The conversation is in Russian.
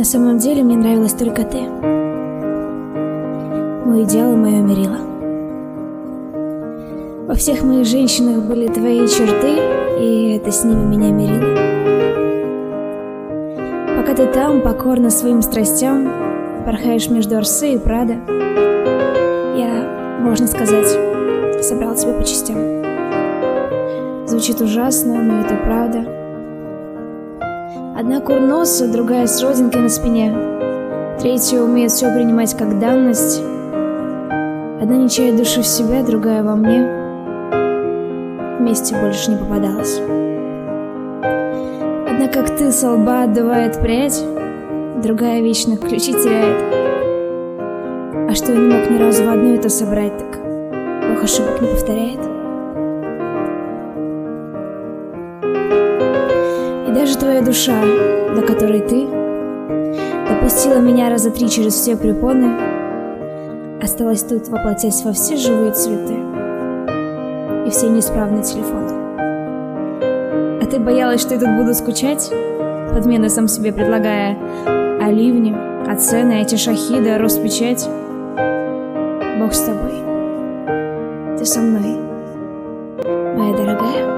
На самом деле мне нравилась только ты. Мой идеал и мое мерило. Во всех моих женщинах были твои черты, и это с ними меня мерило. Пока ты там, покорно своим страстям, порхаешь между Орсе и Прадо, я, можно сказать, собрал тебя по частям. Звучит ужасно, но это правда. Одна курносая, другая с родинкой на спине, третья умеет все принимать как данность. Одна не чает души в себя, другая во мне. Вместе больше не попадалась. Одна, как ты, со лба отдувает прядь, другая вечно ключи теряет. А что я не мог ни разу в одно это собрать, так Бог ошибок не повторяет. И даже твоя душа, до которой ты допустила меня раза 3 через все препоны, осталась тут, воплотясь во все живые цветы и все неисправные телефоны. А ты боялась, что я тут буду скучать, подмены сам себе предлагая о ливне, о цены, эти шахиды, Роспечать. Бог с тобой, ты со мной, моя дорогая.